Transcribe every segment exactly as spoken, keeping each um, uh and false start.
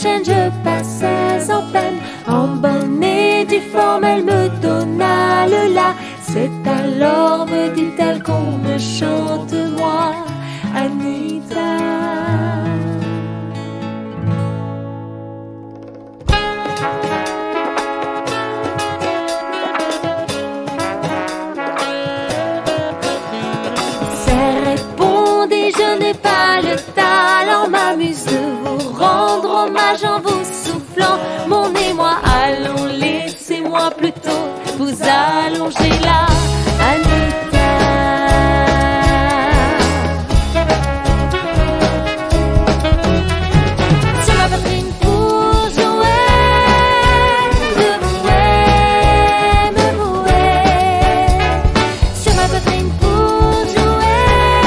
chaîne, je passais en peine. En bonne et due forme, elle me donna le la. C'est alors, me dit-elle, qu'on me chante, moi, Anita. Je n'ai pas le talent, m'amuse de vous rendre hommage en vous soufflant mon émoi. Allons, laissez-moi plutôt vous allonger là, Anita. Sur ma poitrine pour jouer, de vouer, me vouer. Sur ma poitrine pour jouer,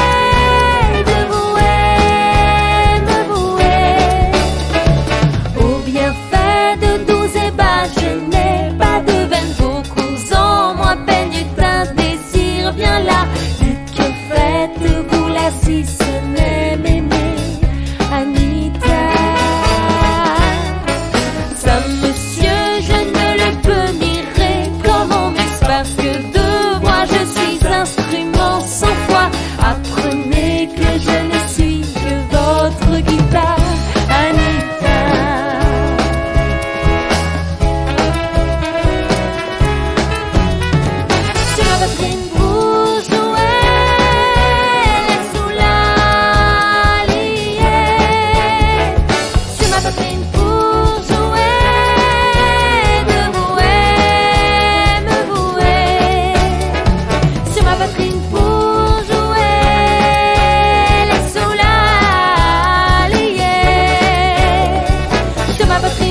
si ce n'est m'aimer, Anita. Ça, monsieur, je ne le peux nierai. Comment est-ce parce que de moi je suis instrument sans foi? Apprenez que je ne suis que votre guitare, Anita. Sur ma poitrine pour jouer, my